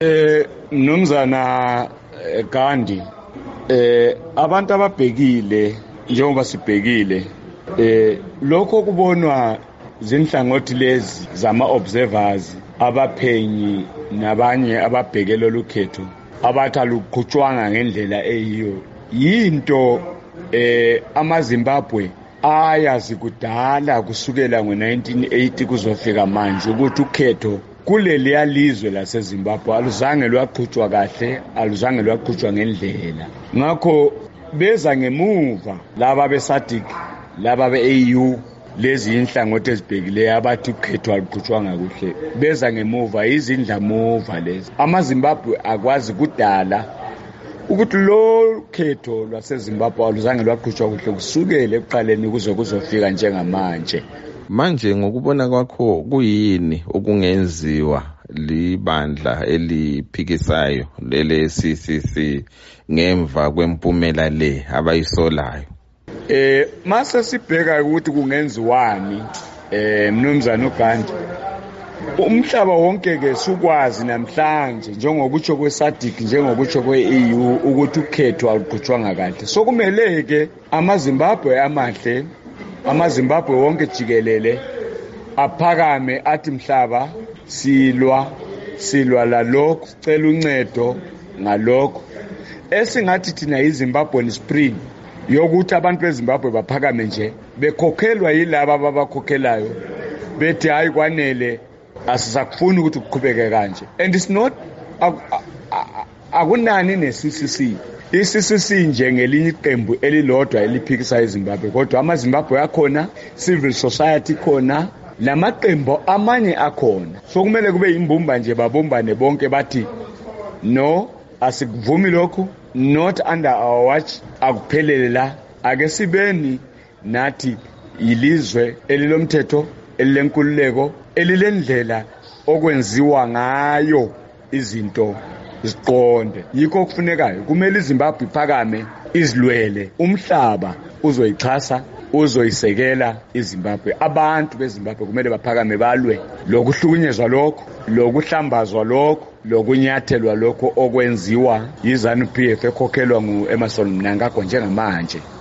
Mnumzana Gandhi, abantu ababhekile njengoba sibhekile lokho kubonwa zinhlangothi lezi zama observers abaphenyi nabanye ababhekela lokhetho abathi aluqhutshwanga ngendlela eyiyo yinto amaZimbabwe ayazi kudala kusukela ngo1980 kuzofika manje ukuthi ukhetho kuleli lizwe laseZimbabwe aluzange lwaqhutshwa kahle, aluzange lwaqhutshwa ngendlela. Ngakho beza ngemuva laba beSADC, laba beAU, lezi inhlangothi ezibhekileyo abathi ukhetho aluqhutshwanga kuhle, beza ngemuva izindlamuva lezi. AmaZimbabwe akwazi kudala ukuthi lo khetho lwaseZimbabwe aluzange lwaqhutshwa kuhle kusukela ekuqaleni kuzofika njengamanje. Manje ngokubona kwakho kuyini okungenziwa libandla eliphikisayo lele CCC ngemva kwempumela le abayisolayo? Mase sibheka ukuthi kungenziwani Mnumzana uGandhi, umhlaba wonke ke sukwazi namhlanje njengokutsho kweSADC njengokutsho kweAU ukuthi ukhetho aluqhutshwanga kahle. Sokumele ke amaZimbabwe amahle, amaZimbabwe wonke jikelele aphakame athi mhlaba silwa lalokho, sicela uncedo ngalokho esingathi thina iZimbabwean Spring yokuthi abantu beZimbabwe baphakame nje bekhokhelwa yilabo ababakhokhelayo bethi hayi kwanele asisakufuni ukuthi kuqhubeke kanje. And it's not akunani neCCC. iCCC nje ngelinye iqembu elilodwa eliphikisa iZimbabwe, kodwa amaZimbabwe akhona, civil society khona, lamaqembu amanye akhona. So kumele kube imbumba nje babumbane bonke bathi no, asikuvumi lokhu, not under our watch, akuphelele la. Ake sibeni nathi ilizwe elilomthetho, elilenkululeko, elilendlela okwenziwa ngayo izinto ziqonde. Yikho okufunekayo, kumele iZimbabwe iphakame izilwele, umhlaba uzoyixhasa, uzoyisekela iZimbabwe. Abantu beZimbabwe kumele baphakame balwe lokuhlukunyezwa lokho, lokuhlambazwa lokho, lokunyathelwa lokho okwenziwa yiZANU-PF ekhokhelwa nguEmmerson Mnangagwa njengamanje.